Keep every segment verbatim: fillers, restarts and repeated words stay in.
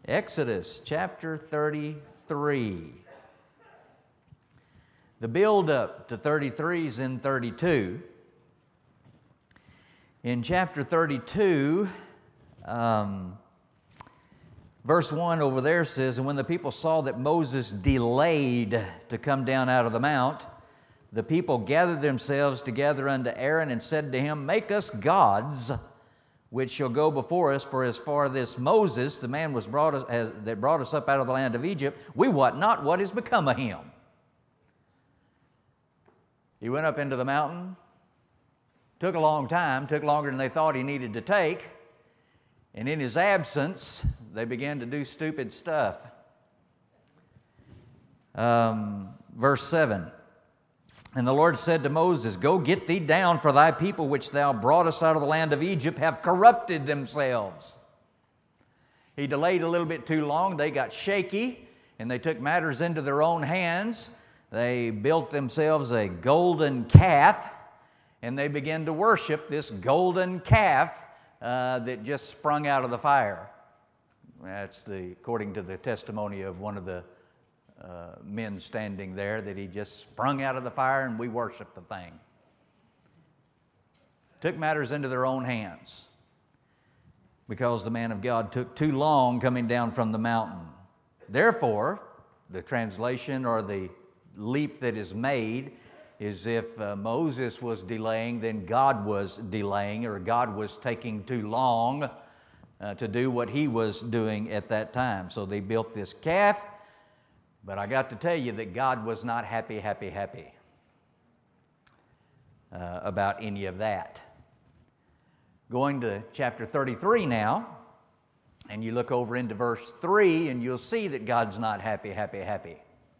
Exodus chapter thirty-three. The build-up to thirty-three is in thirty-two. In chapter thirty-two, um, verse one over there says, "And when the people saw that Moses delayed to come down out of the mount, the people gathered themselves together unto Aaron and said to him, Make us gods, which shall go before us, for as far this Moses, the man was brought us, as, that brought us up out of the land of Egypt, we wot not what is become of him." He went up into the mountain, took a long time, took longer than they thought he needed to take, and in his absence, they began to do stupid stuff. Um, verse seven. "And the Lord said to Moses, Go get thee down, for thy people which thou broughtest out of the land of Egypt have corrupted themselves." He delayed a little bit too long. They got shaky, and they took matters into their own hands. They built themselves a golden calf, and they began to worship this golden calf uh, that just sprung out of the fire. That's the according to the testimony of one of the Uh, men standing there, that he just sprung out of the fire and we worshiped the thing. Took matters into their own hands because the man of God took too long coming down from the mountain. Therefore, the translation or the leap that is made is if uh, Moses was delaying, then God was delaying, or God was taking too long uh, to do what he was doing at that time. So they built this calf. But I got to tell you that God was not happy, happy, happy uh, about any of that. Going to chapter thirty-three now, and you look over into verse three, and you'll see that God's not happy, happy, happy.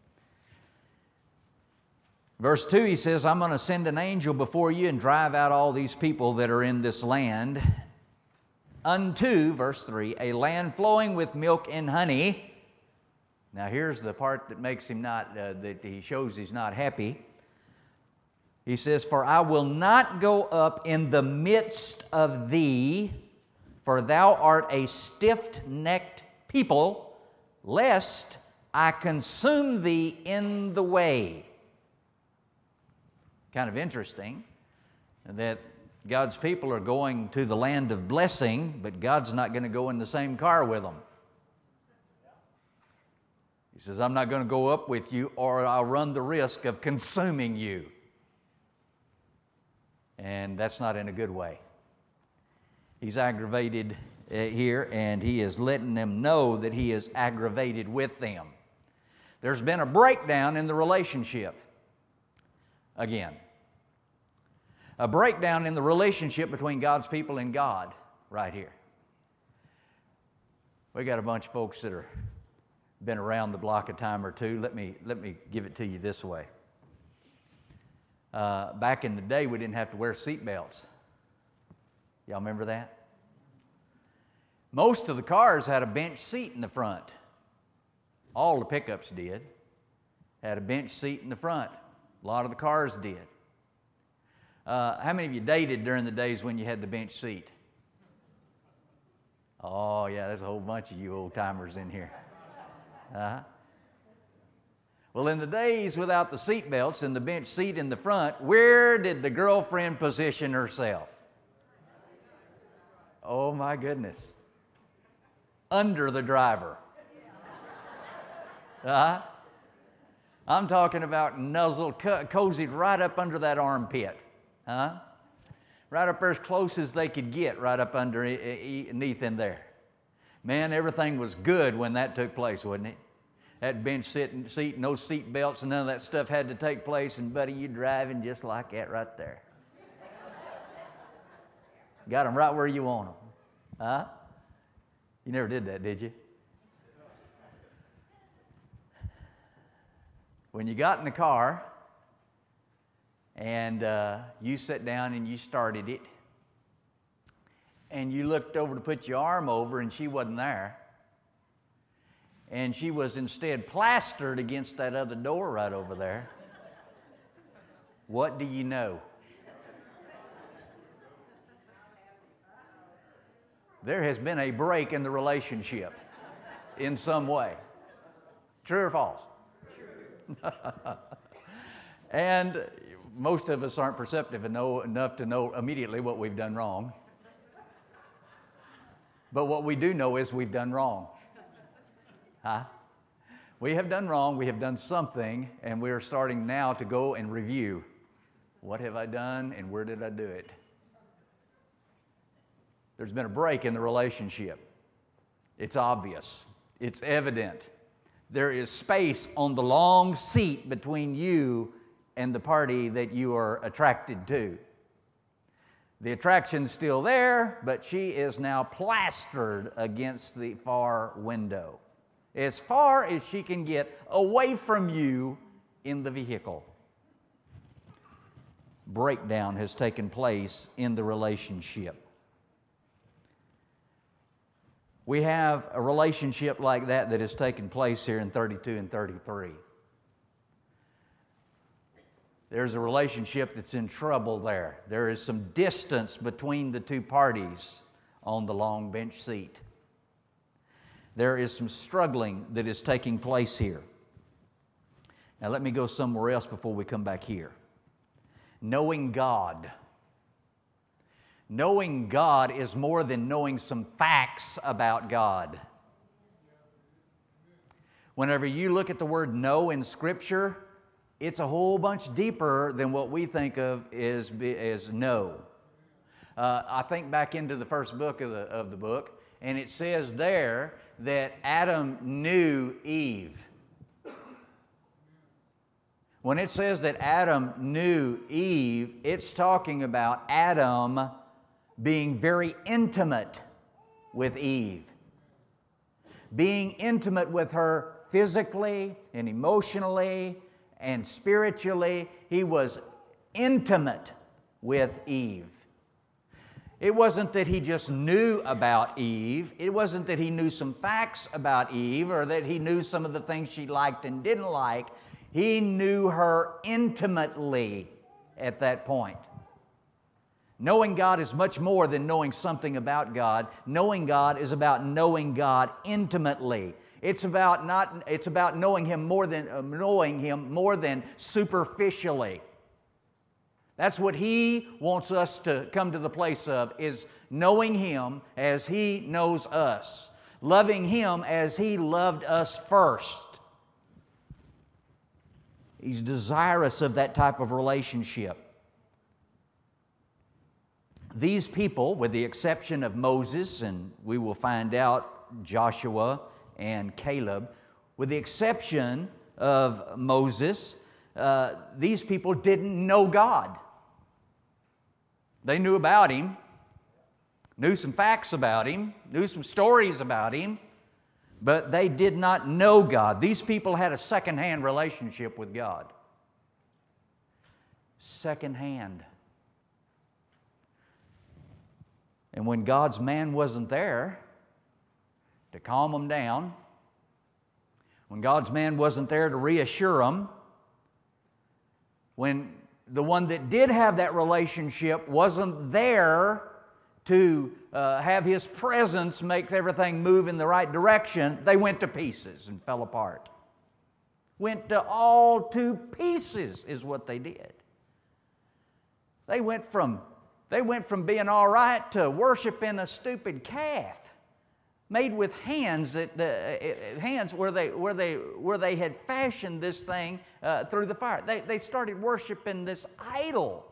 Verse two, he says, "I'm going to send an angel before you and drive out all these people that are in this land unto," verse three, "a land flowing with milk and honey." Now here's the part that makes him not, uh, that he shows he's not happy. He says, "For I will not go up in the midst of thee, for thou art a stiff-necked people, lest I consume thee in the way." Kind of interesting that God's people are going to the land of blessing, but God's not going to go in the same car with them. He says, "I'm not going to go up with you, or I'll run the risk of consuming you." And that's not in a good way. He's aggravated uh, here, and he is letting them know that he is aggravated with them. There's been a breakdown in the relationship. Again, a breakdown in the relationship between God's people and God right here. We got a bunch of folks that are been around the block a time or two. Let me let me give it to you this way. Uh, back in the day, we didn't have to wear seat belts. Y'all remember that? Most of the cars had a bench seat in the front. All the pickups did. Had a bench seat in the front. A lot of the cars did. Uh, how many of you dated during the days when you had the bench seat? Oh, yeah, there's a whole bunch of you old-timers in here. Uh-huh. Well, in the days without the seat belts and the bench seat in the front, where did the girlfriend position herself? Oh, my goodness. Under the driver. Uh-huh. I'm talking about nuzzled, co- cozied right up under that armpit. Huh? Right up there as close as they could get, right up underneath in there. Man, everything was good when that took place, wasn't it? That bench sit, seat, no seat belts, and none of that stuff had to take place, and buddy, you driving just like that right there. Got them right where you want them. Huh? You never did that, did you? When you got in the car, and uh, you sat down and you started it, and you looked over to put your arm over, and she wasn't there. And she was instead plastered against that other door right over there. What do you know? There has been a break in the relationship. in some way. True or false? And most of us aren't perceptive enough to know immediately what we've done wrong. But what we do know is we've done wrong. Huh? We have done wrong, we have done something, and we are starting now to go and review. What have I done and where did I do it? There's been a break in the relationship. It's obvious. It's evident. There is space on the long seat between you and the party that you are attracted to. The attraction's still there, but she is now plastered against the far window, as far as she can get away from you in the vehicle. Breakdown has taken place in the relationship. We have a relationship like that that has taken place here in thirty-two and thirty-three. There's a relationship that's in trouble there. There is some distance between the two parties on the long bench seat. There is some struggling that is taking place here. Now let me go somewhere else before we come back here. Knowing God. Knowing God is more than knowing some facts about God. Whenever you look at the word know in Scripture, it's a whole bunch deeper than what we think of as, as know. Uh, I think back into the first book of the, of the book, and it says there that Adam knew Eve. When it says that Adam knew Eve, it's talking about Adam being very intimate with Eve. Being intimate with her physically and emotionally and spiritually. He was intimate with Eve. It wasn't that he just knew about Eve. It wasn't that he knew some facts about Eve or that he knew some of the things she liked and didn't like. He knew her intimately at that point. Knowing God is much more than knowing something about God. Knowing God is about knowing God intimately. It's about not. It's about knowing Him more than uh, knowing Him more than superficially. That's what He wants us to come to the place of, is knowing Him as He knows us, loving Him as He loved us first. He's desirous of that type of relationship. These people, with the exception of Moses, and we will find out Joshua and Caleb, with the exception of Moses, uh, these people didn't know God. They knew about Him, knew some facts about Him, knew some stories about Him, but they did not know God. These people had a second-hand relationship with God. Second-hand. And when God's man wasn't there to calm them down, when God's man wasn't there to reassure them, when the one that did have that relationship wasn't there to uh, have His presence make everything move in the right direction, they went to pieces and fell apart. Went to all to pieces is what they did. They went from They went from being all right to worshiping a stupid calf made with hands that uh, hands where they where they where they had fashioned this thing uh, through the fire. They they started worshiping this idol.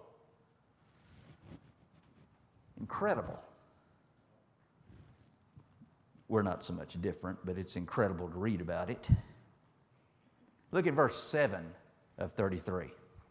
Incredible. We're not so much different, but it's incredible to read about it. Look at verse seven of thirty-three.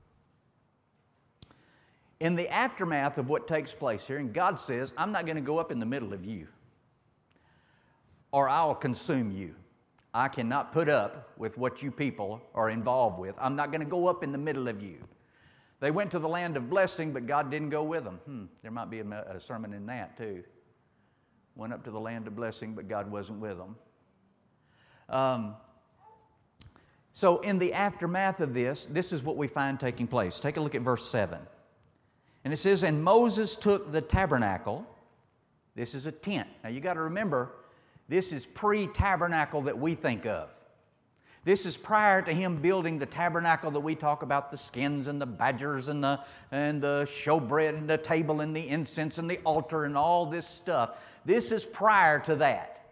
In the aftermath of what takes place here, and God says, I'm not going to go up in the middle of you, or I'll consume you. I cannot put up with what you people are involved with. I'm not going to go up in the middle of you. They went to the land of blessing, but God didn't go with them. Hmm, there might be a, a sermon in that too. Went up to the land of blessing, but God wasn't with them. Um, so in the aftermath of this, this is what we find taking place. Take a look at verse seven. And it says, and Moses took the tabernacle. This is a tent. Now you got to remember, This is pre-tabernacle that we think of. This is prior to Him building the tabernacle that we talk about, the skins and the badgers and the, and the showbread and the table and the incense and the altar and all this stuff. This is prior to that.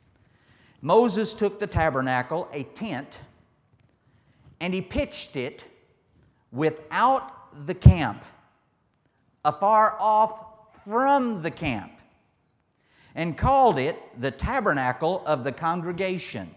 Moses took the tabernacle, a tent, and he pitched it without the camp, afar off from the camp, and called it the tabernacle of the congregation.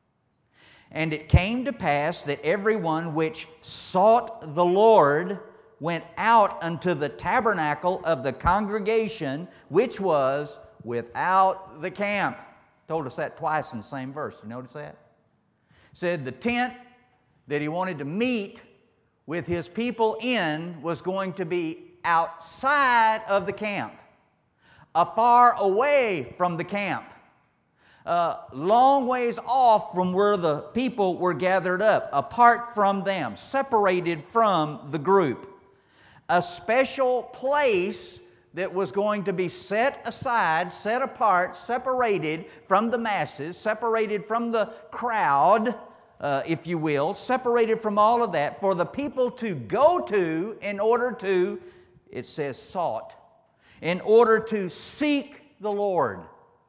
And it came to pass that everyone which sought the Lord went out unto the tabernacle of the congregation, which was without the camp. Told us that twice in the same verse. You notice that? Said the tent that he wanted to meet with his people in was going to be outside of the camp, afar away from the camp, uh, long ways off from where the people were gathered up, apart from them, separated from the group. A special place that was going to be set aside, set apart, separated from the masses, separated from the crowd, uh, if you will, separated from all of that, for the people to go to in order to, it says sought, in order to seek the Lord.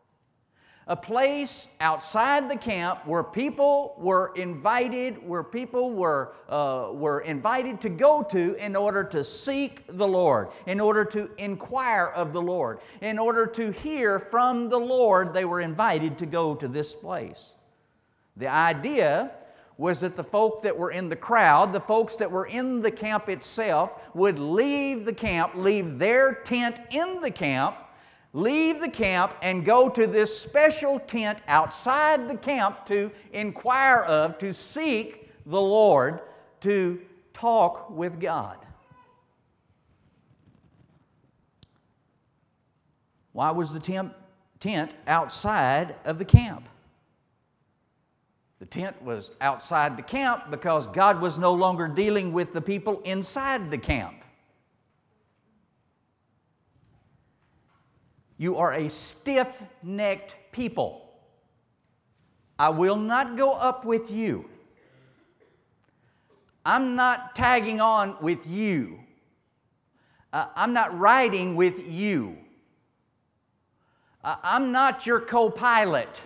A place outside the camp where people were invited, where people were, uh, were invited to go to in order to seek the Lord, in order to inquire of the Lord, in order to hear from the Lord. They were invited to go to this place. The idea was that the folk that were in the crowd, the folks that were in the camp itself, would leave the camp, leave their tent in the camp, leave the camp and go to this special tent outside the camp to inquire of, to seek the Lord, to talk with God. Why was the tent, tent outside of the camp? The tent was outside the camp because God was no longer dealing with the people inside the camp. You are a stiff-necked people. I will not go up with you. I'm not tagging on with you. Uh, I'm not riding with you. Uh, I'm not your co-pilot.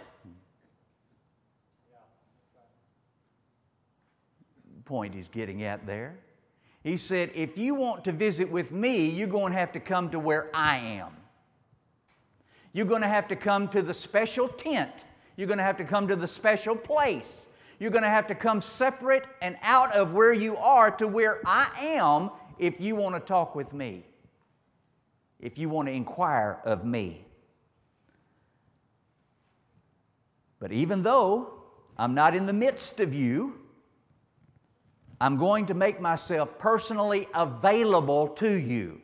Point he's getting at there. He said, if you want to visit with me, you're going to have to come to where I am. You're going to have to come to the special tent. You're going to have to come to the special place. You're going to have to come separate and out of where you are to where I am if you want to talk with me, if you want to inquire of me. But even though I'm not in the midst of you, I'm going to make myself personally available to you.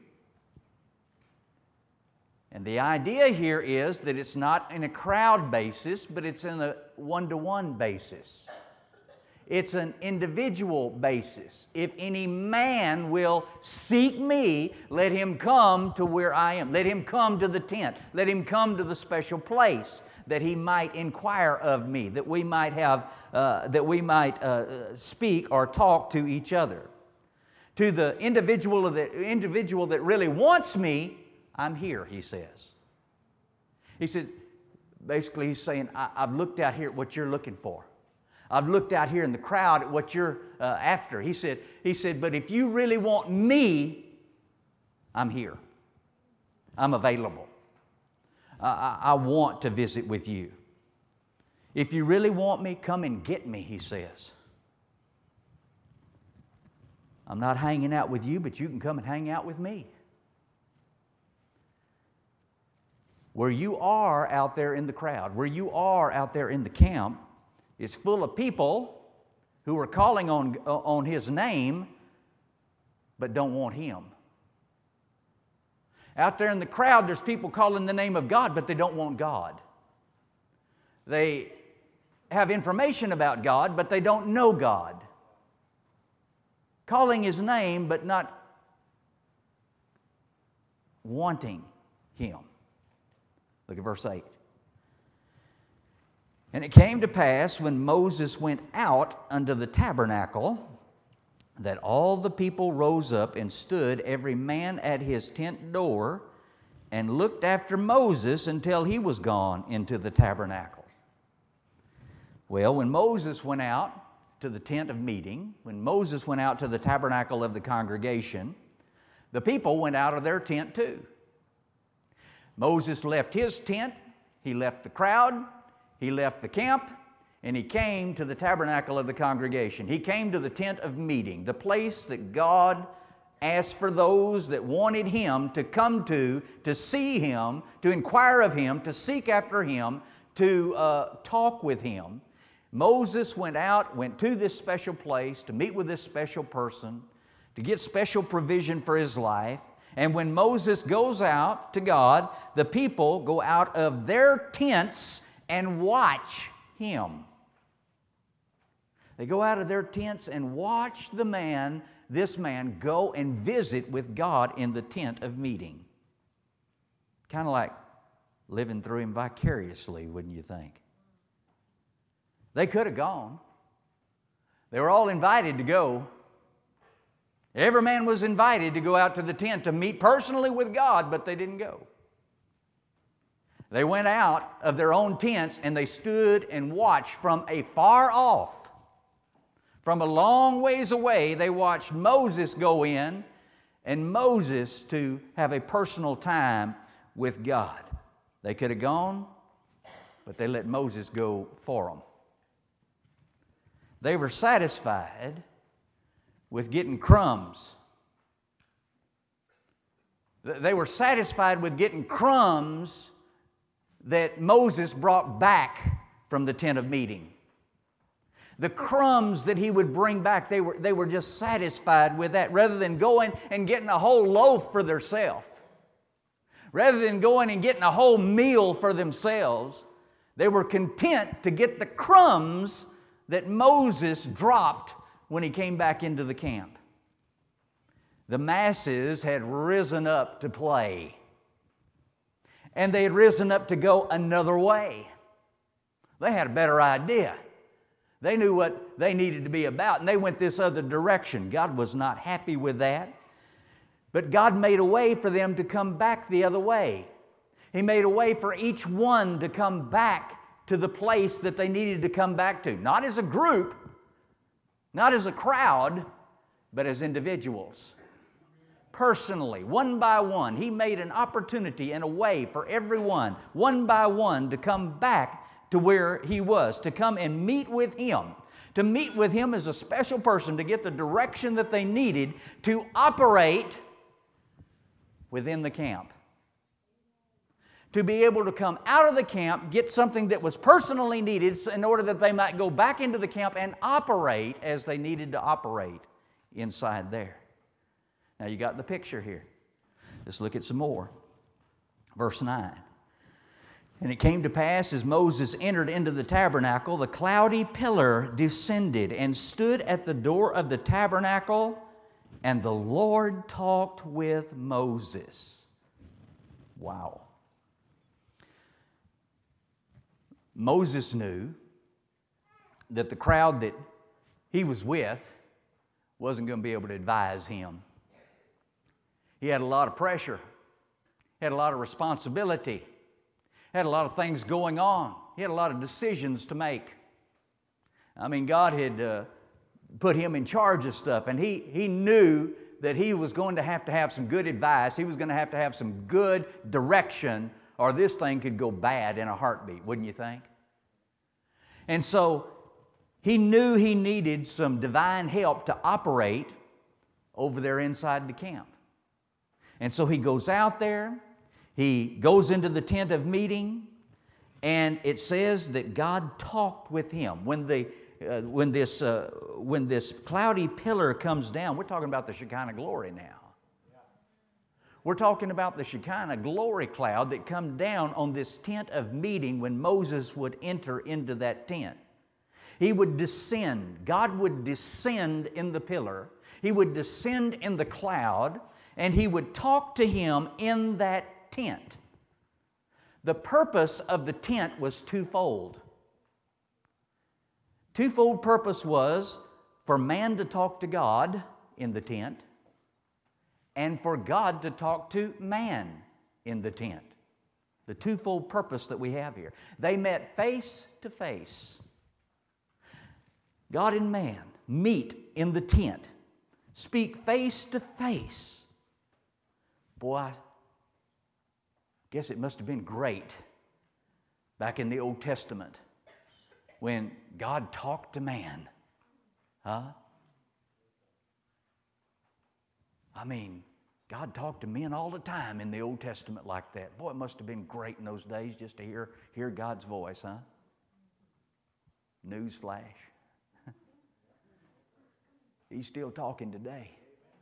And the idea here is that it's not in a crowd basis, but it's in a one-to-one basis. It's an individual basis. If any man will seek me, let him come to where I am. Let him come to the tent. Let him come to the special place that he might inquire of me, that we might have, uh, that we might uh, speak or talk to each other. To the individual, the individual that really wants me, I'm here, he says. He said, basically he's saying, I, I've looked out here at what you're looking for. I've looked out here in the crowd at what you're uh, after. He said, he said, but if you really want me, I'm here. I'm available. I, I want to visit with you. If you really want me, come and get me, he says. I'm not hanging out with you, but you can come and hang out with me. Where you are out there in the crowd, where you are out there in the camp, is full of people who are calling on, on His name, but don't want Him. Out there in the crowd, there's people calling the name of God, but they don't want God. They have information about God, but they don't know God. Calling His name, but not wanting Him. Look at verse eight. And it came to pass when Moses went out unto the tabernacle that all the people rose up and stood every man at his tent door and looked after Moses until he was gone into the tabernacle. Well, when Moses went out to the tent of meeting, when Moses went out to the tabernacle of the congregation, the people went out of their tent too. Moses left his tent, he left the crowd, he left the camp, and he came to the tabernacle of the congregation. He came to the tent of meeting, the place that God asked for those that wanted Him to come to, to see Him, to inquire of Him, to seek after Him, to uh, talk with Him. Moses went out, went to this special place to meet with this special person, to get special provision for his life. And when Moses goes out to God, the people go out of their tents and watch him. They go out of their tents and watch the man, this man, go and visit with God in the tent of meeting. Kind of like living through him vicariously, wouldn't you think? They could have gone. They were all invited to go. Every man was invited to go out to the tent to meet personally with God, but they didn't go. They went out of their own tents and they stood and watched from a far off. From a long ways away, they watched Moses go in and Moses to have a personal time with God. They could have gone, but they let Moses go for them. They were satisfied with getting crumbs. They were satisfied with getting crumbs that Moses brought back from the tent of meeting. The crumbs that he would bring back, they were, they were just satisfied with that rather than going and getting a whole loaf for themselves. Rather than going and getting a whole meal for themselves, they were content to get the crumbs that Moses dropped when he came back into the camp. The masses had risen up to play. And they had risen up to go another way. They had a better idea. They knew what they needed to be about, and they went this other direction. God was not happy with that. But God made a way for them to come back the other way. He made a way for each one to come back to the place that they needed to come back to. Not as a group, not as a crowd, but as individuals. Personally, one by one, He made an opportunity and a way for everyone, one by one, to come back to where He was, to come and meet with Him. To meet with Him as a special person, to get the direction that they needed to operate within the camp. To be able to come out of the camp, get something that was personally needed in order that they might go back into the camp and operate as they needed to operate inside there. Now you got the picture here. Let's look at some more. Verse nine. And it came to pass as Moses entered into the tabernacle, the cloudy pillar descended and stood at the door of the tabernacle, and the Lord talked with Moses. Wow. Moses knew that the crowd that he was with wasn't going to be able to advise him. He had a lot of pressure. He had a lot of responsibility. He had a lot of things going on. He had a lot of decisions to make. I mean, God had uh, put him in charge of stuff, and he, he knew that he was going to have to have some good advice. He was going to have to have some good direction, or this thing could go bad in a heartbeat, wouldn't you think? And so he knew he needed some divine help to operate over there inside the camp. And so he goes out there, he goes into the tent of meeting, and it says that God talked with him. When the uh, when this uh, when this cloudy pillar comes down, we're talking about the Shekinah glory now. We're talking about the Shekinah glory cloud that come down on this tent of meeting when Moses would enter into that tent. He would descend. God would descend in the pillar. He would descend in the cloud, and He would talk to him in that tent. The purpose of the tent was twofold. twofold purpose was for man to talk to God in the tent and for God to talk to man in the tent. The twofold purpose that we have here. They met face to face. God and man meet in the tent, speak face to face. Boy, I guess it must have been great back in the Old Testament when God talked to man. Huh? I mean, God talked to men all the time in the Old Testament like that. Boy, it must have been great in those days just to hear, hear God's voice, huh? Newsflash. He's still talking today.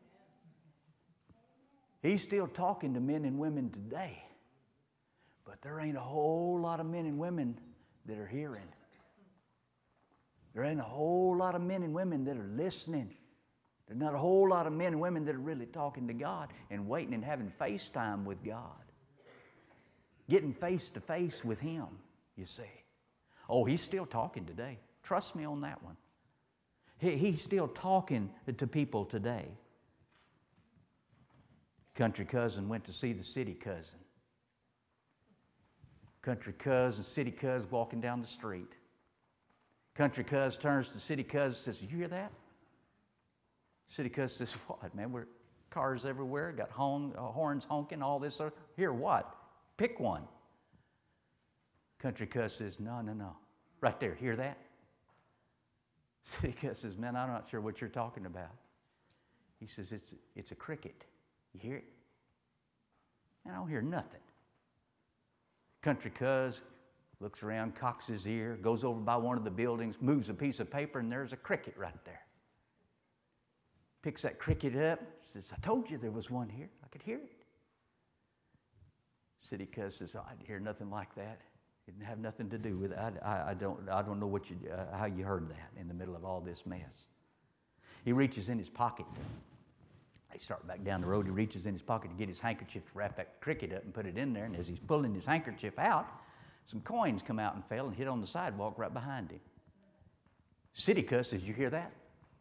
He's still talking to men and women today. But there ain't a whole lot of men and women that are hearing. There ain't a whole lot of men and women that are listening. There's not a whole lot of men and women that are really talking to God and waiting and having FaceTime with God. Getting face to face with Him, you see. Oh, He's still talking today. Trust me on that one. He, he's still talking to people today. Country cousin went to see the city cousin. Country cousin, city cousin walking down the street. Country cousin turns to city cousin and says, "Did you hear that?" City cousin says, "What, man? We're cars everywhere, got hon- uh, horns honking, all this. Uh, Here, what? Pick one." Country cousin says, "No, no, no. Right there, hear that?" City cousin says, "Man, I'm not sure what you're talking about." He says, it's, it's a cricket. You hear it? Man, I don't hear nothing. Country cuz looks around, cocks his ear, goes over by one of the buildings, moves a piece of paper, and there's a cricket right there. Picks that cricket up, says, "I told you there was one here. I could hear it." City cuz says, "Oh, I didn't hear nothing like that. It didn't have nothing to do with it. I, I, I don't, I don't know what you, uh, how you heard that in the middle of all this mess." He reaches in his pocket. They start back down the road. He reaches in his pocket to get his handkerchief to wrap that cricket up and put it in there. And as he's pulling his handkerchief out, some coins come out and fell and hit on the sidewalk right behind him. City cuss says, "You hear that?"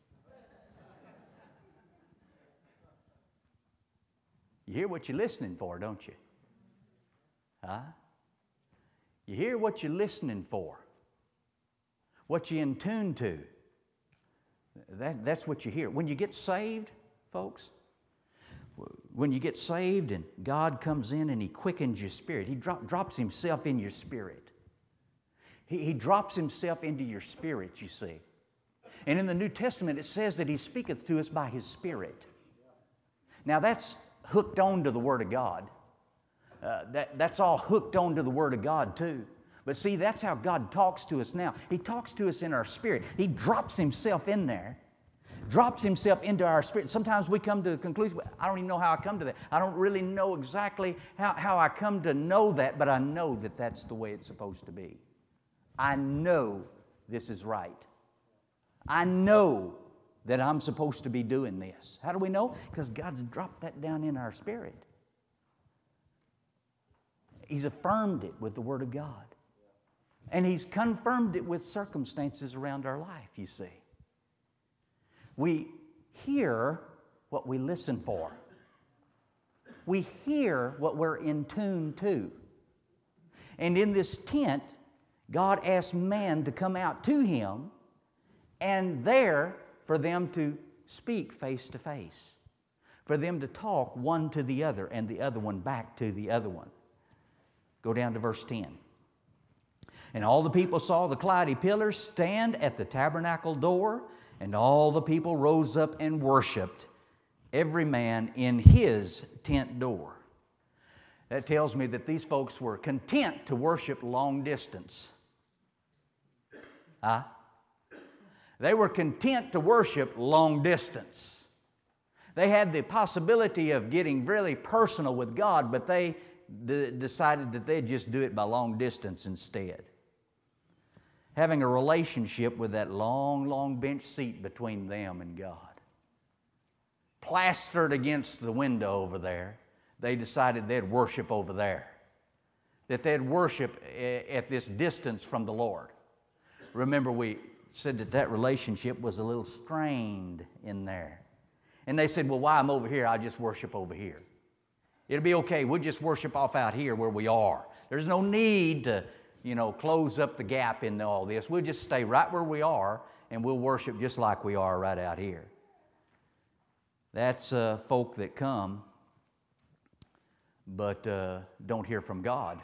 You hear what you're listening for, don't you? Huh? You hear what you're listening for. What you're in tune to. That, that's what you hear. When you get saved, folks, when you get saved and God comes in and He quickens your spirit, He drop, drops Himself in your spirit. He, he drops Himself into your spirit, you see. And in the New Testament, it says that He speaketh to us by His Spirit. Now, that's hooked on to the Word of God. Uh, that, that's all hooked on to the Word of God, too. But see, that's how God talks to us now. He talks to us in our spirit. He drops Himself in there. Drops Himself into our spirit. Sometimes we come to the conclusion, I don't even know how I come to that. I don't really know exactly how, how I come to know that, but I know that that's the way it's supposed to be. I know this is right. I know that I'm supposed to be doing this. How do we know? Because God's dropped that down in our spirit. He's affirmed it with the Word of God. And He's confirmed it with circumstances around our life, you see. We hear what we listen for. We hear what we're in tune to. And in this tent, God asked man to come out to Him and there for them to speak face to face, for them to talk one to the other and the other one back to the other one. Go down to verse ten. "And all the people saw the cloudy pillars stand at the tabernacle door, and all the people rose up and worshiped, every man in his tent door." That tells me that these folks were content to worship long distance. Huh? They were content to worship long distance. They had the possibility of getting really personal with God, but they d- decided that they'd just do it by long distance instead. Having a relationship with that long, long bench seat between them and God. Plastered against the window over there, they decided they'd worship over there. That they'd worship at this distance from the Lord. Remember, we said that that relationship was a little strained in there. And they said, well, while I'm over here, I'll just worship over here. It'll be okay. We'll just worship off out here where we are. There's no need to, you know, close up the gap in all this. We'll just stay right where we are, and we'll worship just like we are right out here. That's uh, folk that come, but uh, don't hear from God.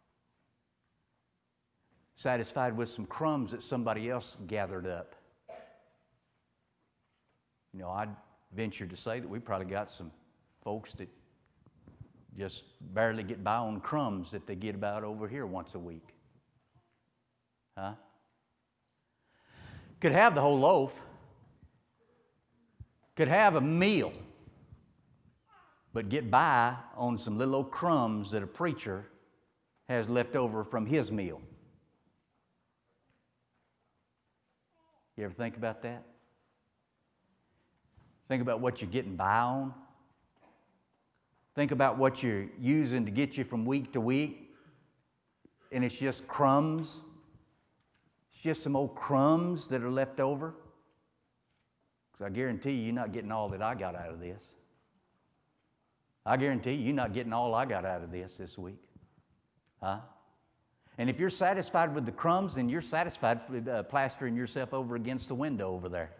Satisfied with some crumbs that somebody else gathered up. You know, I'd venture to say that we probably got some folks that just barely get by on crumbs that they get about over here once a week. Huh? Could have the whole loaf. Could have a meal. But get by on some little old crumbs that a preacher has left over from his meal. You ever think about that? Think about what you're getting by on. Think about what you're using to get you from week to week, and it's just crumbs. It's just some old crumbs that are left over. Because I guarantee you, you're not getting all that I got out of this. I guarantee you, you're not getting all I got out of this this week. Huh? And if you're satisfied with the crumbs, then you're satisfied with uh, plastering yourself over against the window over there.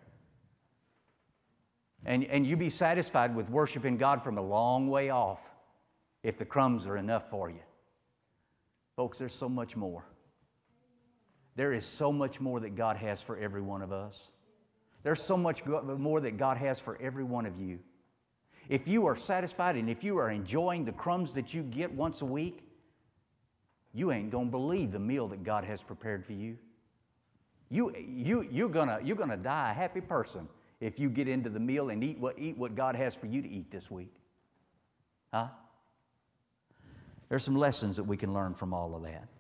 And, and you be satisfied with worshiping God from a long way off if the crumbs are enough for you. Folks, there's so much more. There is so much more that God has for every one of us. There's so much more that God has for every one of you. If you are satisfied and if you are enjoying the crumbs that you get once a week, you ain't going to believe the meal that God has prepared for you. You, you, you're gonna, you're gonna die a happy person if you get into the meal and eat what, eat what God has for you to eat this week. Huh? There's some lessons that we can learn from all of that.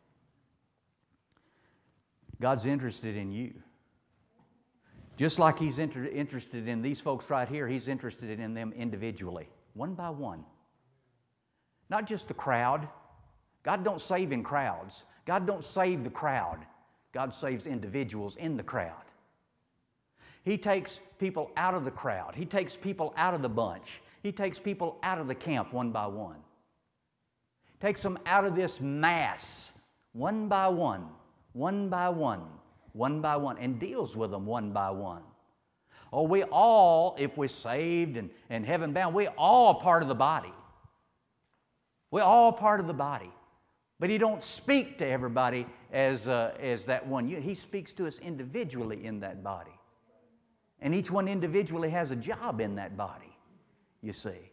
God's interested in you. Just like He's inter- interested in these folks right here, He's interested in them individually, one by one. Not just the crowd. God don't save in crowds. God don't save the crowd. God saves individuals in the crowd. He takes people out of the crowd. He takes people out of the bunch. He takes people out of the camp one by one. Takes them out of this mass one by one, one by one, one by one, and deals with them one by one. Oh, we all, if we're saved and, and heaven bound, we're all part of the body. We're all part of the body. But He don't speak to everybody as, uh, as that one. He speaks to us individually in that body. And each one individually has a job in that body, you see.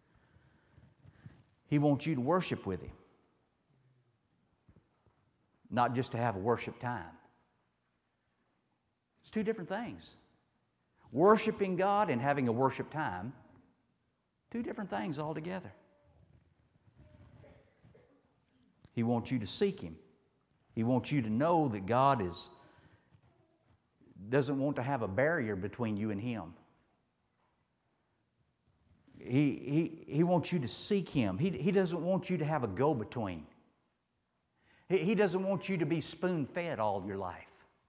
He wants you to worship with Him. Not just to have a worship time. It's two different things. Worshiping God and having a worship time, two different things altogether. He wants you to seek Him. He wants you to know that God is, doesn't want to have a barrier between you and Him. He, he, he wants you to seek Him. He, he doesn't want you to have a go-between. He, he doesn't want you to be spoon-fed all your life.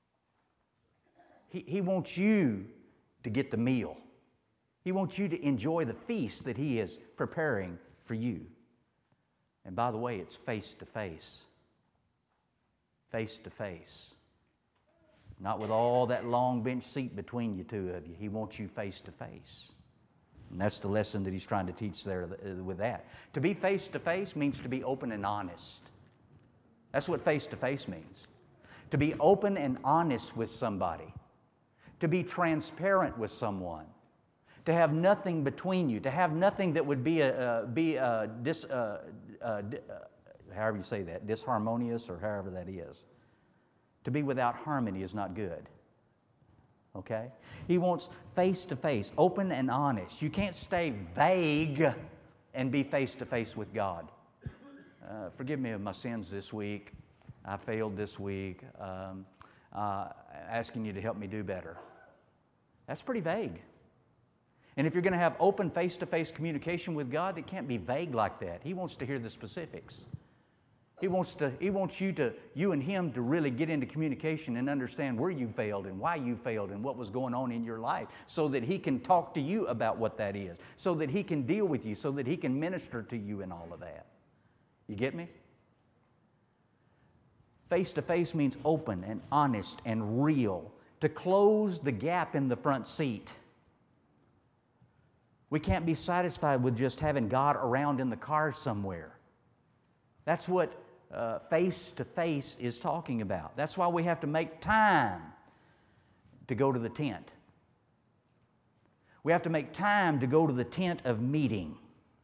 He, he wants you to get the meal. He wants you to enjoy the feast that He is preparing for you. And by the way, it's face-to-face. Face-to-face. Not with all that long bench seat between you two of you. He wants you face-to-face. And that's the lesson that He's trying to teach there with that. To be face-to-face means to be open and honest. That's what face-to-face means. To be open and honest with somebody. To be transparent with someone. To have nothing between you. To have nothing that would be a, uh, be a dis, uh, uh, uh, however you say that, disharmonious or however that is. To be without harmony is not good. Okay? He wants face-to-face, open and honest. You can't stay vague and be face-to-face with God. Uh, forgive me of my sins this week. I failed this week. Um, uh, asking you to help me do better. That's pretty vague. And if you're going to have open face-to-face communication with God, it can't be vague like that. He wants to hear the specifics. He wants to, he wants you to, you and him to really get into communication and understand where you failed and why you failed and what was going on in your life, so that he can talk to you about what that is, so that he can deal with you, so that he can minister to you in all of that. You get me? Face-to-face means open and honest and real, to close the gap in the front seat. We can't be satisfied with just having God around in the car somewhere. That's what uh, face-to-face is talking about. That's why we have to make time to go to the tent. We have to make time to go to the tent of meeting.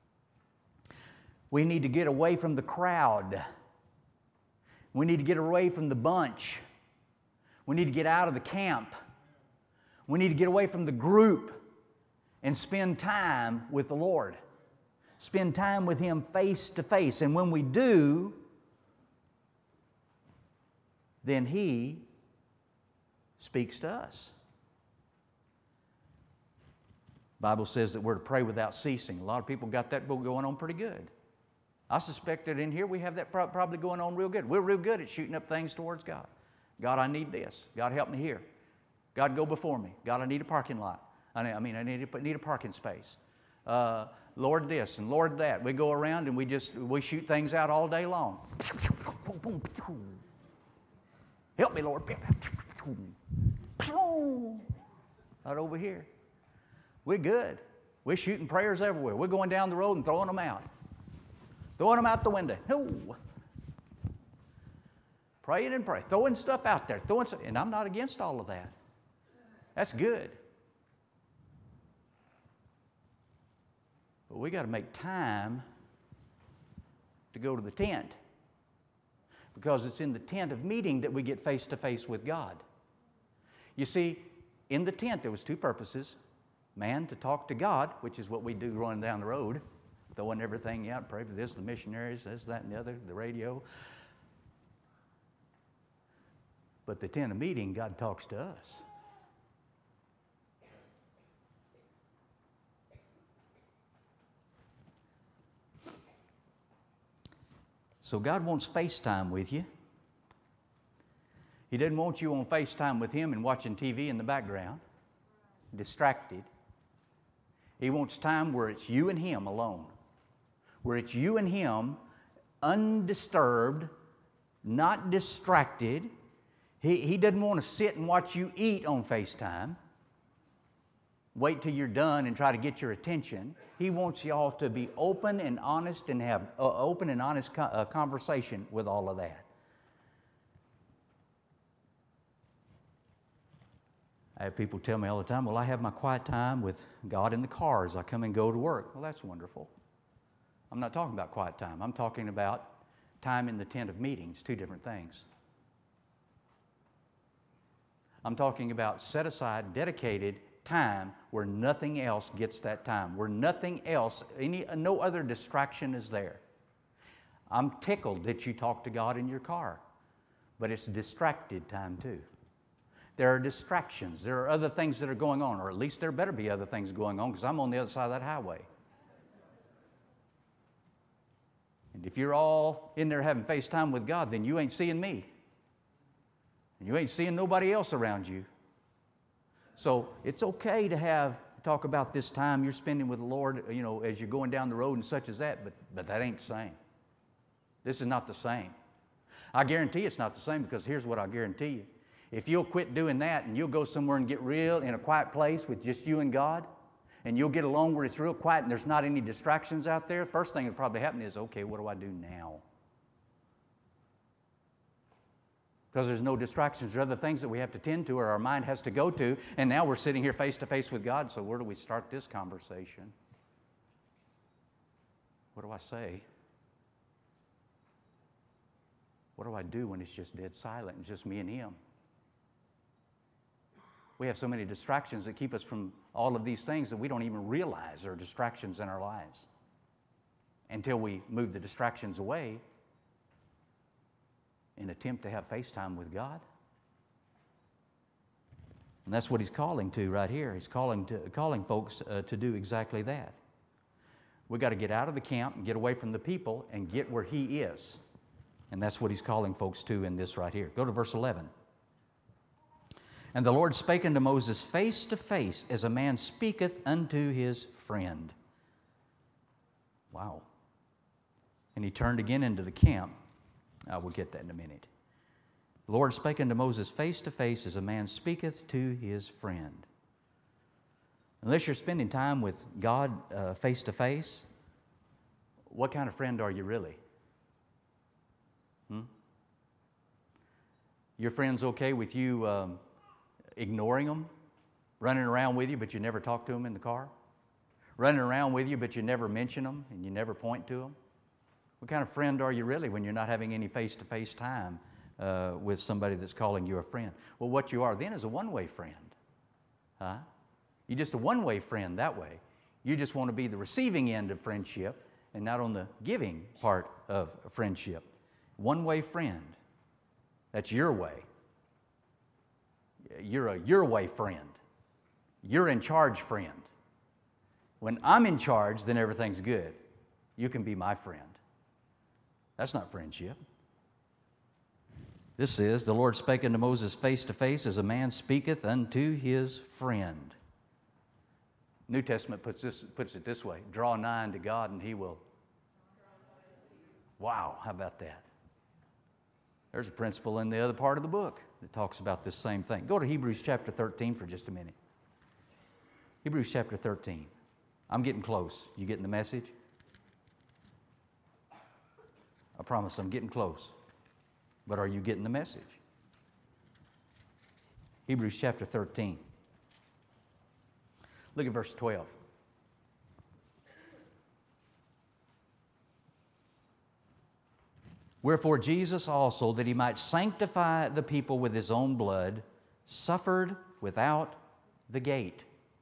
We need to get away from the crowd. We need to get away from the bunch. We need to get out of the camp. We need to get away from the group and spend time with the Lord. Spend time with Him face to face. And when we do, then He speaks to us. The Bible says that we're to pray without ceasing. A lot of people got that going on pretty good. I suspect that in here we have that pro- probably going on real good. We're real good at shooting up things towards God. God, I need this. God, help me here. God, go before me. God, I need a parking lot. I mean, I need a, need a parking space. Uh, Lord this and Lord that. We go around and we just, we shoot things out all day long. Help me, Lord. Right over here. We're good. We're shooting prayers everywhere. We're going down the road and throwing them out. Throwing them out the window. No. Praying and praying. Throwing stuff out there. Throwing stuff. And I'm not against all of that. That's good. But we got to make time to go to the tent, because it's in the tent of meeting that we get face to face with God. You see, in the tent there was two purposes. Man, to talk to God, which is what we do running down the road, throwing everything out, pray for this, the missionaries, this, that, and the other, the radio. But the tent of meeting, God talks to us. So God wants FaceTime with you. He doesn't want you on FaceTime with Him and watching T V in the background, distracted. He wants time where it's you and Him alone, where it's you and Him undisturbed, not distracted. He, he doesn't want to sit and watch you eat on FaceTime. Wait till you're done and try to get your attention. He wants y'all to be open and honest and have uh, open and honest co- uh, conversation with all of that. I have people tell me all the time, well, I have my quiet time with God in the car as I come and go to work. Well, that's wonderful. I'm not talking about quiet time. I'm talking about time in the tent of meetings, two different things. I'm talking about set aside, dedicated time where nothing else gets that time, where nothing else, any, no other distraction is there. I'm tickled that you talk to God in your car, but it's distracted time too. There are distractions. There are other things that are going on, or at least there better be other things going on, because I'm on the other side of that highway. And if you're all in there having FaceTime with God, then you ain't seeing me. And you ain't seeing nobody else around you. So it's okay to have talk about this time you're spending with the Lord, you know, as you're going down the road and such as that, but, but that ain't the same. This is not the same. I guarantee it's not the same, because here's what I guarantee you. If you'll quit doing that and you'll go somewhere and get real in a quiet place with just you and God, and you'll get along where it's real quiet and there's not any distractions out there, first thing that'll probably happen is, okay, what do I do now? Because there's no distractions. There are other things that we have to tend to or our mind has to go to, and now we're sitting here face to face with God, so where do we start this conversation? What do I say? What do I do when it's just dead silent and just me and Him? We have so many distractions that keep us from all of these things that we don't even realize are distractions in our lives until we move the distractions away and attempt to have FaceTime with God. And that's what He's calling to right here. He's calling to calling folks uh, to do exactly that. We've got to get out of the camp and get away from the people and get where He is. And that's what he's calling folks to in this right here. Go to verse eleven. And the Lord spake unto Moses face to face, as a man speaketh unto his friend. Wow. And he turned again into the camp. I will get that in a minute. The Lord spake unto Moses face to face, as a man speaketh to his friend. Unless you're spending time with God uh, face to face, what kind of friend are you really? Hmm? Your friend's okay with you um, ignoring them, running around with you, but you never talk to them in the car? Running around with you, but you never mention them and you never point to them? What kind of friend are you really when you're not having any face-to-face time uh, with somebody that's calling you a friend? Well, what you are then is a one-way friend. Huh? You're just a one-way friend that way. You just want to be the receiving end of friendship and not on the giving part of friendship. One-way friend. That's your way. You're a your way friend. You're in charge friend. When I'm in charge, then everything's good. You can be my friend. That's not friendship. This is, the Lord spake unto Moses face to face, as a man speaketh unto his friend. New Testament puts this puts it this way: draw nigh unto God, and He will. Wow, how about that? There's a principle in the other part of the book that talks about this same thing. Go to Hebrews chapter thirteen for just a minute. Hebrews chapter thirteen. I'm getting close. You getting the message? I promise I'm getting close. But are you getting the message? Hebrews chapter thirteen. Look at verse twelve. Wherefore Jesus also, that He might sanctify the people with His own blood, suffered without the gate.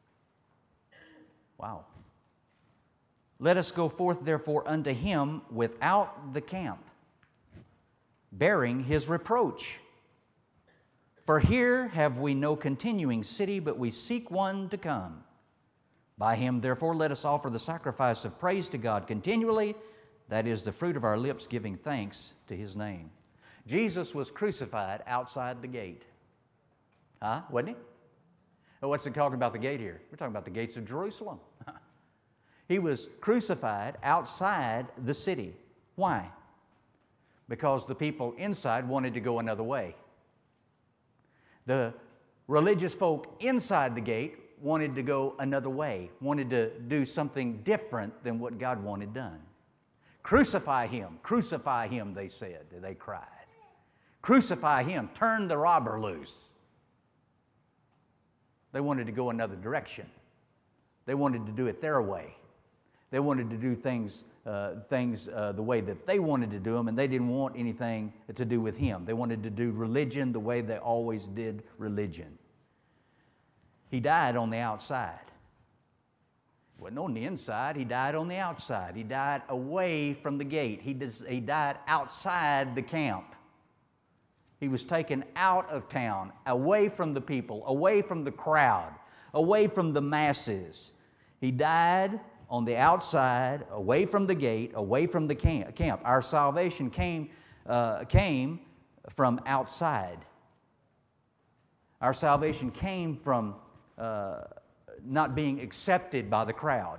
Wow. Let us go forth therefore unto Him without the camp, bearing His reproach. For here have we no continuing city, but we seek one to come. By Him therefore let us offer the sacrifice of praise to God continually, that is the fruit of our lips, giving thanks to His name. Jesus was crucified outside the gate. Huh? Wasn't He? Well, what's it talking about the gate here? We're talking about the gates of Jerusalem. He was crucified outside the city. Why? Because the people inside wanted to go another way. The religious folk inside the gate wanted to go another way, wanted to do something different than what God wanted done. Crucify Him, crucify Him, they said, they cried. Crucify Him, turn the robber loose. They wanted to go another direction. They wanted to do it their way. They wanted to do things, uh, things uh, the way that they wanted to do them, and they didn't want anything to do with Him. They wanted to do religion the way they always did religion. He died on the outside. He wasn't on the inside. He died on the outside. He died away from the gate. He, dis- he died outside the camp. He was taken out of town, away from the people, away from the crowd, away from the masses. He died on the outside, away from the gate, away from the camp. Our salvation came, uh, came from outside. Our salvation came from uh, not being accepted by the crowd.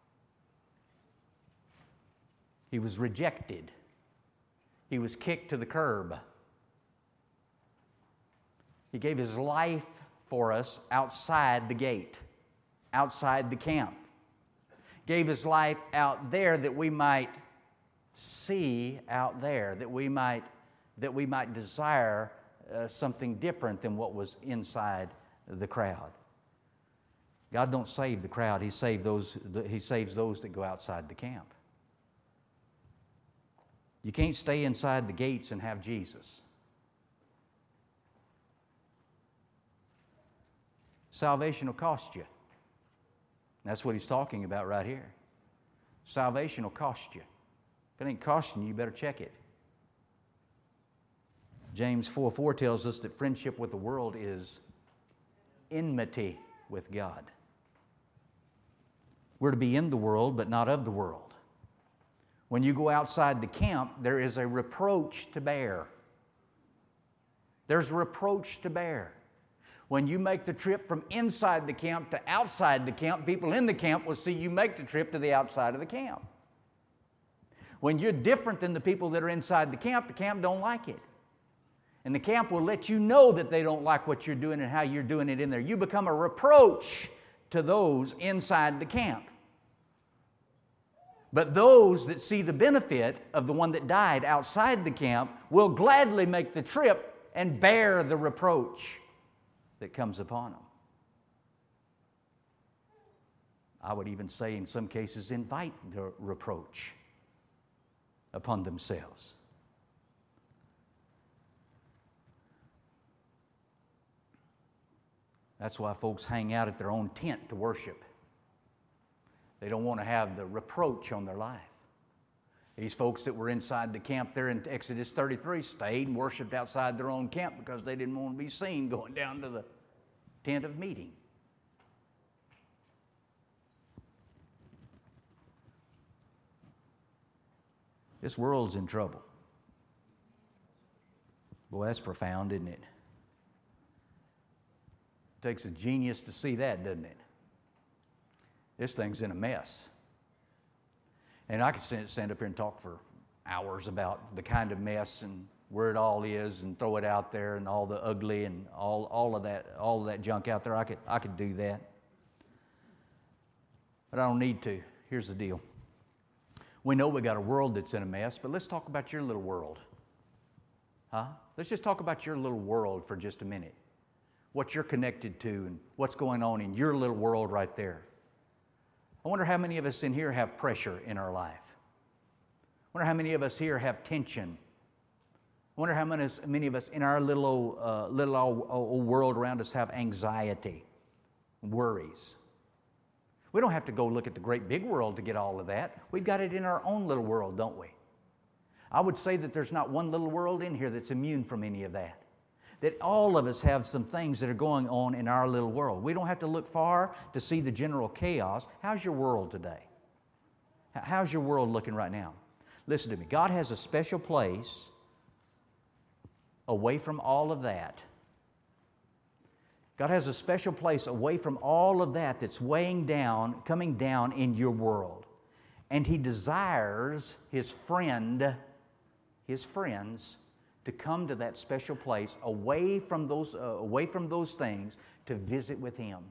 He was rejected. He was kicked to the curb. He gave His life for us outside the gate, outside the camp. Gave His life out there that we might see out there, that we might, that we might desire uh, something different than what was inside the crowd. God don't save the crowd. He saves those, He saves those that go outside the camp. You can't stay inside the gates and have Jesus. Salvation will cost you. That's what He's talking about right here. Salvation will cost you. If it ain't costing you, you better check it. James four four tells us that friendship with the world is enmity with God. We're to be in the world, but not of the world. When you go outside the camp, there is a reproach to bear. There's a reproach to bear. When you make the trip from inside the camp to outside the camp, people in the camp will see you make the trip to the outside of the camp. When you're different than the people that are inside the camp, the camp don't like it. And the camp will let you know that they don't like what you're doing and how you're doing it in there. You become a reproach to those inside the camp. But those that see the benefit of the one that died outside the camp will gladly make the trip and bear the reproach that comes upon them. I would even say in some cases invite the reproach upon themselves. That's why folks hang out at their own tent to worship. They don't want to have the reproach on their life. These folks that were inside the camp there in Exodus thirty-three stayed and worshiped outside their own camp because they didn't want to be seen going down to the tent of meeting. This world's in trouble. Boy, that's profound, isn't it? It takes a genius to see that, doesn't it? This thing's in a mess. And I could stand up here and talk for hours about the kind of mess and where it all is and throw it out there and all the ugly and all, all of that, all of that junk out there. I could, I could do that. But I don't need to. Here's the deal. We know we got a world that's in a mess, but let's talk about your little world. Huh? Let's just talk about your little world for just a minute. What you're connected to and what's going on in your little world right there. I wonder how many of us in here have pressure in our life. I wonder how many of us here have tension. I wonder how many, many of us in our little, old, uh, little old, old world around us have anxiety, worries. We don't have to go look at the great big world to get all of that. We've got it in our own little world, don't we? I would say that there's not one little world in here that's immune from any of that. That all of us have some things that are going on in our little world. We don't have to look far to see the general chaos. How's your world today? How's your world looking right now? Listen to me. God has a special place away from all of that. God has a special place away from all of that that's weighing down, coming down in your world. And He desires His friend, His friends, to come to that special place away from those, uh, away from those things to visit with Him.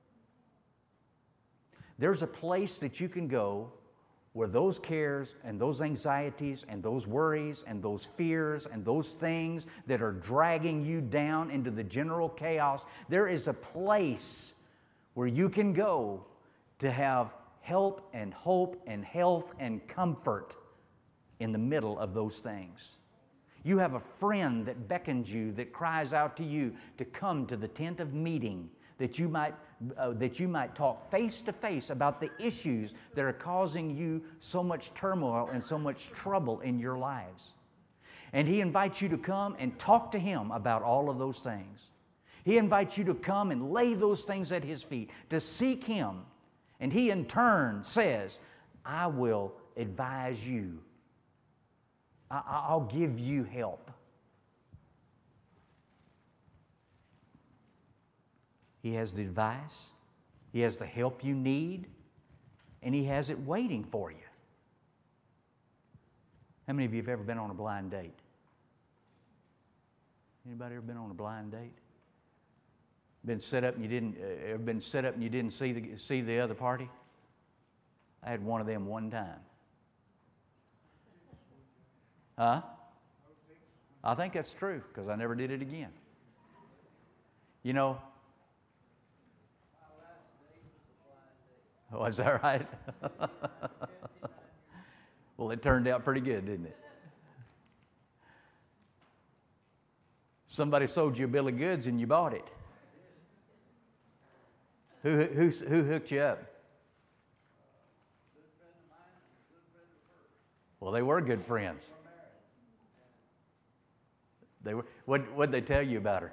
There's a place that you can go where those cares and those anxieties and those worries and those fears and those things that are dragging you down into the general chaos, there is a place where you can go to have help and hope and health and comfort in the middle of those things. You have a friend that beckons you, that cries out to you to come to the tent of meeting, that you might, uh, that you might talk face to face about the issues that are causing you so much turmoil and so much trouble in your lives. And He invites you to come and talk to Him about all of those things. He invites you to come and lay those things at His feet, to seek Him. And He in turn says, I will advise you. I'll give you help. He has the advice, He has the help you need, and He has it waiting for you. How many of you have ever been on a blind date? Anybody ever been on a blind date? Been set up and you didn't uh, ever been set up and you didn't see the see the other party? I had one of them one time. Huh? I think that's true because I never did it again. You know. Oh, is that right? Well, it turned out pretty good, didn't it? Somebody sold you a bill of goods and you bought it. Who, who, who hooked you up? Well, they were good friends. They were. What what did they tell you about her?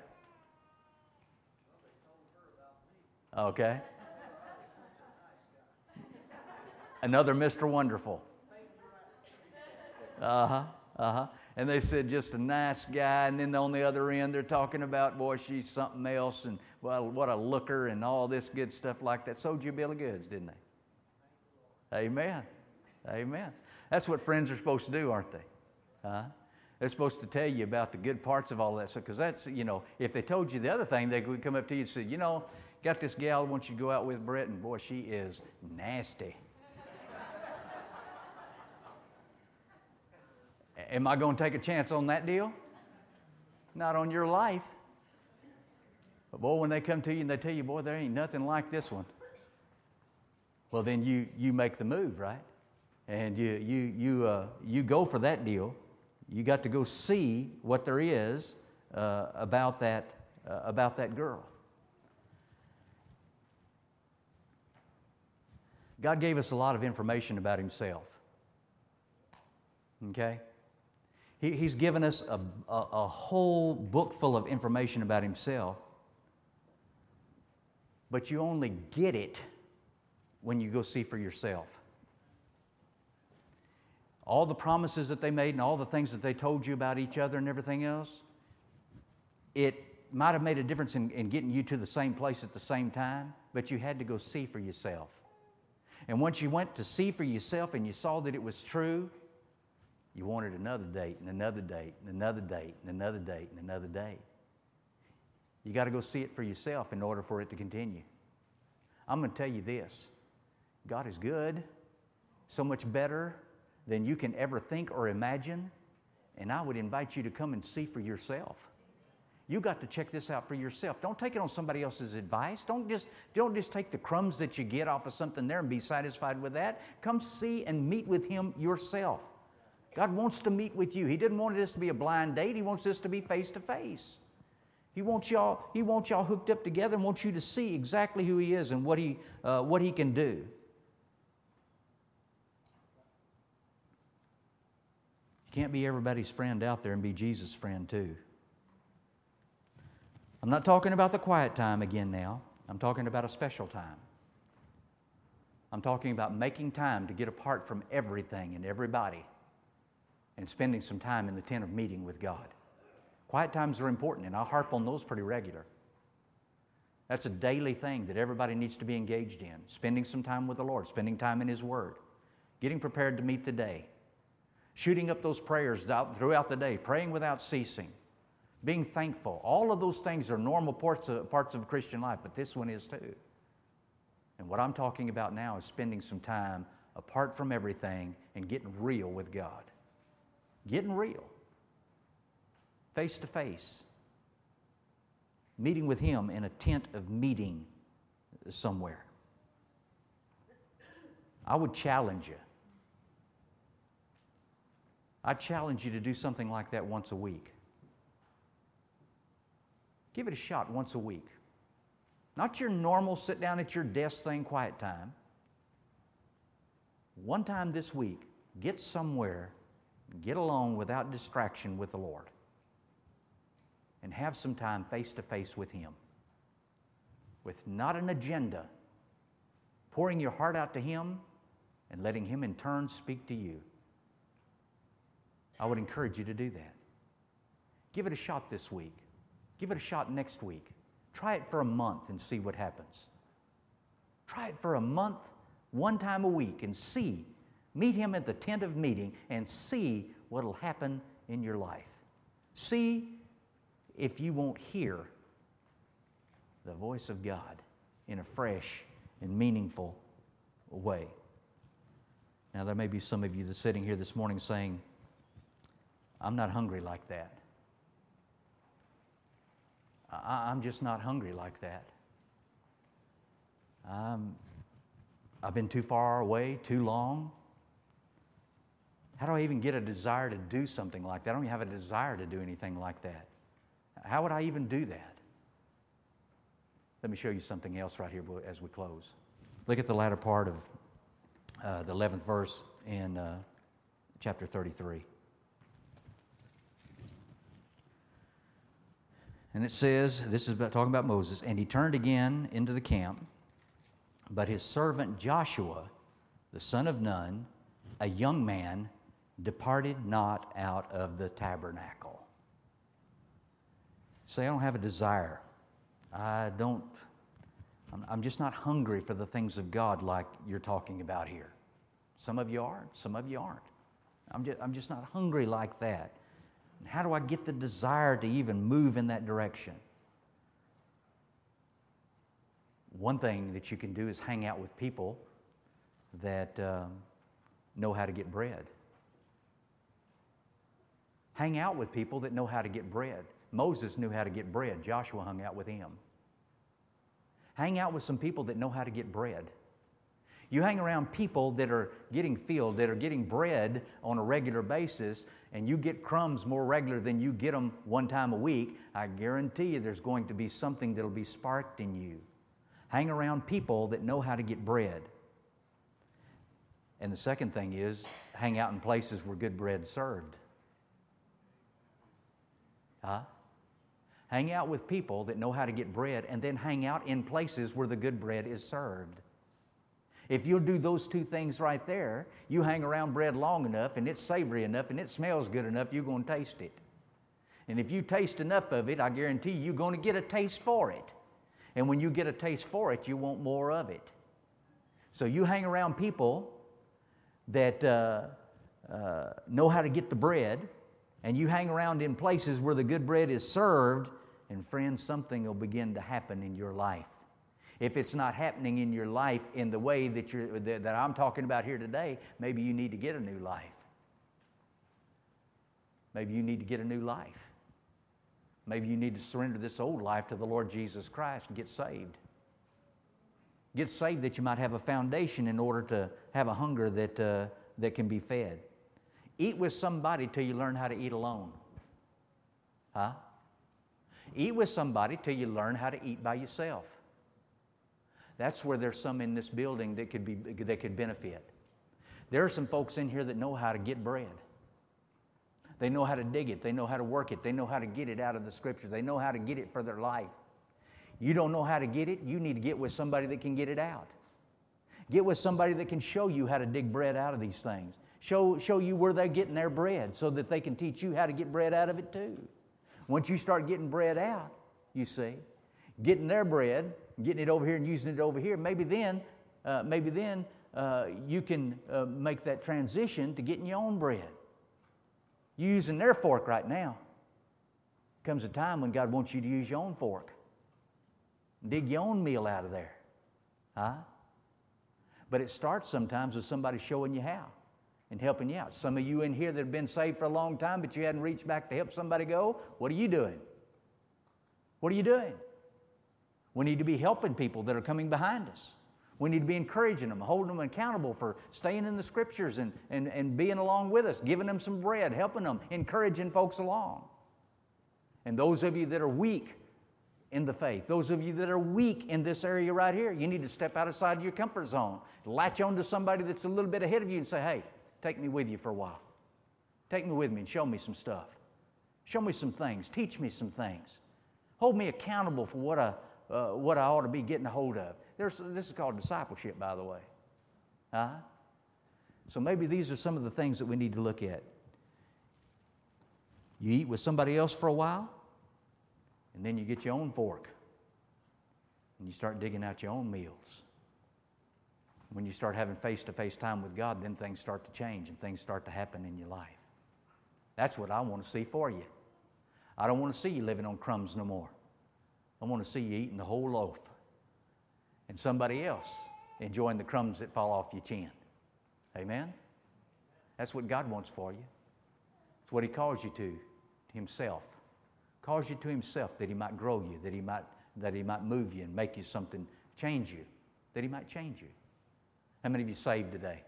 Okay. Another Mister Wonderful. Uh-huh, uh-huh. And they said, just a nice guy. And then on the other end, they're talking about, boy, she's something else. And, well, what a looker and all this good stuff like that. Sold you a bill of goods, didn't they? Amen. Amen. That's what friends are supposed to do, aren't they? Huh? They're supposed to tell you about the good parts of all that stuff. Because that's, you know, if they told you the other thing, they would come up to you and say, you know, got this gal I want you to go out with, Brett, and boy, she is nasty. Am I going to take a chance on that deal? Not on your life. But boy, when they come to you and they tell you, boy, there ain't nothing like this one. Well, then you you make the move, right? And you you you uh, you go for that deal. You got to go see what there is uh, about that uh, about that girl. God gave us a lot of information about Himself. Okay? He, he's given us a, a, a whole book full of information about Himself, but you only get it when you go see for yourself. All the promises that they made and all the things that they told you about each other and everything else, it might have made a difference in, in getting you to the same place at the same time, but you had to go see for yourself. And once you went to see for yourself and you saw that it was true, you wanted another date and another date and another date and another date and another date. You got to go see it for yourself in order for it to continue. I'm going to tell you this. God is good, so much better than you can ever think or imagine, and I would invite you to come and see for yourself. You got to check this out for yourself. Don't take it on somebody else's advice. Don't just, don't just take the crumbs that you get off of something there and be satisfied with that. Come see and meet with Him yourself. God wants to meet with you. He didn't want this to be a blind date. He wants this to be face to face. He wants y'all, He wants y'all hooked up together and wants you to see exactly who He is and what He, uh, what He can do. You can't be everybody's friend out there and be Jesus' friend too. I'm not talking about the quiet time again now. I'm talking about a special time. I'm talking about making time to get apart from everything and everybody and spending some time in the tent of meeting with God. Quiet times are important, and I harp on those pretty regular. That's a daily thing that everybody needs to be engaged in. Spending some time with the Lord, spending time in His Word, getting prepared to meet the day, shooting up those prayers out throughout the day, praying without ceasing, being thankful. All of those things are normal parts of, parts of Christian life, but this one is too. And what I'm talking about now is spending some time apart from everything and getting real with God. Getting real. Face to face. Meeting with Him in a tent of meeting somewhere. I would challenge you. I challenge you to do something like that once a week. Give it a shot once a week. Not your normal sit down at your desk thing, quiet time. One time this week, get somewhere, get alone without distraction with the Lord, and have some time face to face with Him, with not an agenda, pouring your heart out to Him and letting Him in turn speak to you. I would encourage you to do that. Give it a shot this week. Give it a shot next week. Try it for a month and see what happens. Try it for a month, one time a week, and see. Meet Him at the tent of meeting and see what will happen in your life. See if you won't hear the voice of God in a fresh and meaningful way. Now, there may be some of you that's sitting here this morning saying, I'm not hungry like that. I, I'm just not hungry like that. I'm, I've been too far away, too long. How do I even get a desire to do something like that? I don't even have a desire to do anything like that. How would I even do that? Let me show you something else right here as we close. Look at the latter part of uh, the eleventh verse in uh, chapter thirty-three. And it says, this is about, talking about Moses, and he turned again into the camp, but his servant Joshua, the son of Nun, a young man, departed not out of the tabernacle. Say, I don't have a desire. I don't, I'm, I'm just not hungry for the things of God like you're talking about here. Some of you are, some of you aren't. I'm just, I'm just not hungry like that. And how do I get the desire to even move in that direction? One thing that you can do is hang out with people that um, know how to get bread. Hang out with people that know how to get bread. Moses knew how to get bread. Joshua hung out with him. Hang out with some people that know how to get bread. You hang around people that are getting filled, that are getting bread on a regular basis, and you get crumbs more regular than you get them one time a week, I guarantee you there's going to be something that'll be sparked in you. Hang around people that know how to get bread. And the second thing is, hang out in places where good bread's served. Huh? Hang out with people that know how to get bread, and then hang out in places where the good bread is served. If you'll do those two things right there, you hang around bread long enough, and it's savory enough, and it smells good enough, you're going to taste it. And if you taste enough of it, I guarantee you, you're going to get a taste for it. And when you get a taste for it, you want more of it. So you hang around people that uh, uh, know how to get the bread, and you hang around in places where the good bread is served, and friends, something will begin to happen in your life. If it's not happening in your life in the way that you're that, that I'm talking about here today, maybe you need to get a new life. Maybe you need to get a new life. Maybe you need to surrender this old life to the Lord Jesus Christ and get saved. Get saved that you might have a foundation in order to have a hunger that, uh, that can be fed. Eat with somebody till you learn how to eat alone. Huh? Eat with somebody till you learn how to eat by yourself. That's where there's some in this building that could be that could benefit. There are some folks in here that know how to get bread. They know how to dig it. They know how to work it. They know how to get it out of the Scriptures. They know how to get it for their life. You don't know how to get it, you need to get with somebody that can get it out. Get with somebody that can show you how to dig bread out of these things. Show, show you where they're getting their bread so that they can teach you how to get bread out of it too. Once you start getting bread out, you see, getting their bread, getting it over here and using it over here, maybe then, uh, maybe then uh, you can uh, make that transition to getting your own bread. You're using their fork right now. Comes a time when God wants you to use your own fork. Dig your own meal out of there. Huh? But it starts sometimes with somebody showing you how and helping you out. Some of you in here that have been saved for a long time, but you hadn't reached back to help somebody go, what are you doing? What are you doing? We need to be helping people that are coming behind us. We need to be encouraging them, holding them accountable for staying in the Scriptures and, and, and being along with us, giving them some bread, helping them, encouraging folks along. And those of you that are weak in the faith, those of you that are weak in this area right here, you need to step outside of your comfort zone. Latch on to somebody that's a little bit ahead of you and say, hey, take me with you for a while. Take me with me and show me some stuff. Show me some things. Teach me some things. Hold me accountable for what I, uh, what I ought to be getting a hold of. There's, this is called discipleship, by the way. Uh-huh. So maybe these are some of the things that we need to look at. You eat with somebody else for a while, and then you get your own fork, and you start digging out your own meals. When you start having face-to-face time with God, then things start to change and things start to happen in your life. That's what I want to see for you. I don't want to see you living on crumbs no more. I want to see you eating the whole loaf and somebody else enjoying the crumbs that fall off your chin. Amen? That's what God wants for you. It's what He calls you to, Himself. Calls you to Himself that He might grow you, that He might, that He might move you and make you something, change you, that He might change you. How many of you saved today?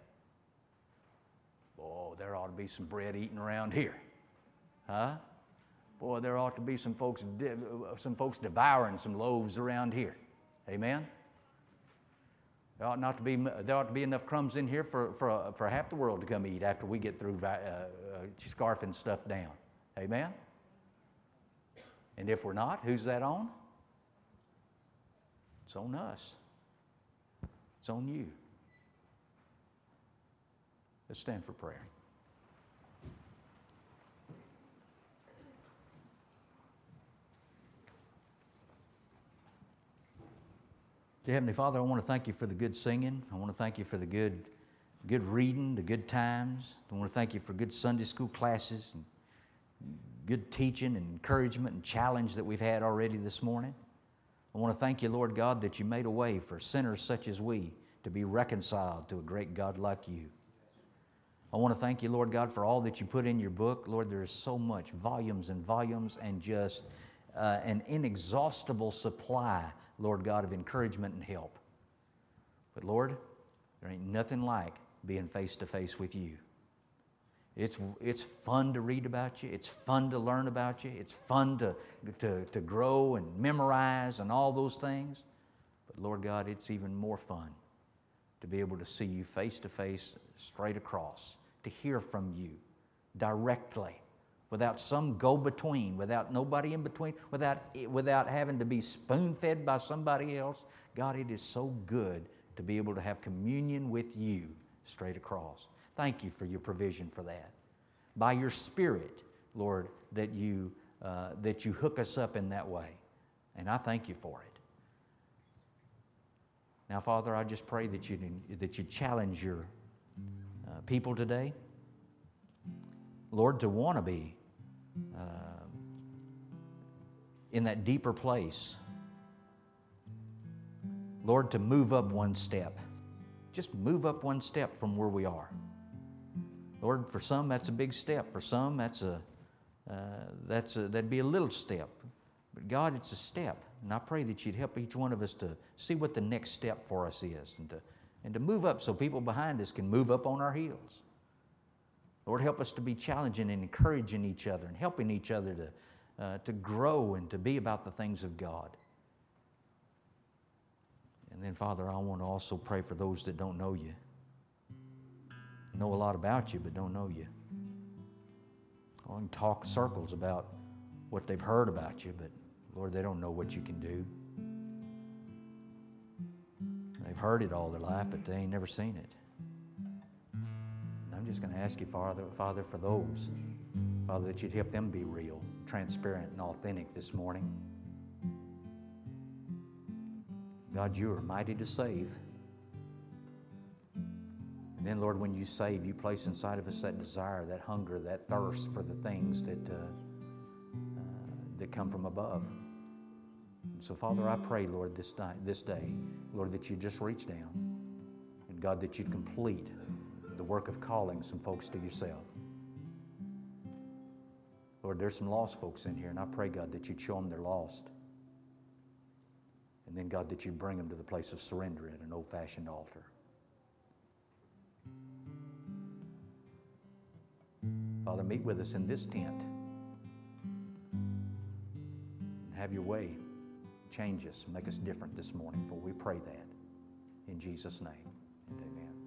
Oh, there ought to be some bread eating around here. Huh? Boy, there ought to be some folks, some folks devouring some loaves around here. Amen? There ought not to be, there ought to be enough crumbs in here for, for, for half the world to come eat after we get through uh, uh, scarfing stuff down. Amen? And if we're not, who's that on? It's on us. It's on you. Let's stand for prayer. Dear Heavenly Father, I want to thank you for the good singing. I want to thank you for the good, good reading, the good times. I want to thank you for good Sunday school classes and good teaching and encouragement and challenge that we've had already this morning. I want to thank you, Lord God, that you made a way for sinners such as we to be reconciled to a great God like you. I want to thank you, Lord God, for all that you put in your book. Lord, there is so much, volumes and volumes, and just uh, an inexhaustible supply, Lord God, of encouragement and help. But Lord, there ain't nothing like being face-to-face with you. It's, it's fun to read about you. It's fun to learn about you. It's fun to, to, to grow and memorize and all those things. But Lord God, it's even more fun to be able to see you face-to-face, straight across, to hear from you directly, without some go-between, without nobody in between, without, without having to be spoon-fed by somebody else. God, it is so good to be able to have communion with you straight across. Thank you for your provision for that. By your Spirit, Lord, that you, uh, that you hook us up in that way. And I thank you for it. Now, Father, I just pray that you that you challenge your uh, people today, Lord, to want to be uh, in that deeper place. Lord, to move up one step. Just move up one step from where we are. Lord, for some that's a big step. For some that's a uh, that's a, that'd be a little step. But God, it's a step. And I pray that you'd help each one of us to see what the next step for us is and to, and to move up so people behind us can move up on our heels. Lord, help us to be challenging and encouraging each other and helping each other to, uh, to grow and to be about the things of God. And then, Father, I want to also pray for those that don't know you. Know a lot about you, but don't know you. I can talk circles about what they've heard about you, but Lord, they don't know what you can do. They've heard it all their life, but they ain't never seen it. And I'm just going to ask you, Father, Father, for those, Father, that you'd help them be real, transparent, and authentic this morning. God, you are mighty to save. And then, Lord, when you save, you place inside of us that desire, that hunger, that thirst for the things that uh, uh, that come from above. And so, Father, I pray, Lord, this, night, this day, Lord, that you just reach down. And, God, that you'd complete the work of calling some folks to yourself. Lord, there's some lost folks in here, and I pray, God, that you'd show them they're lost. And then, God, that you'd bring them to the place of surrender at an old-fashioned altar. Father, meet with us in this tent. Have your way. Change us. Make us different this morning, for we pray that in Jesus' name. And amen.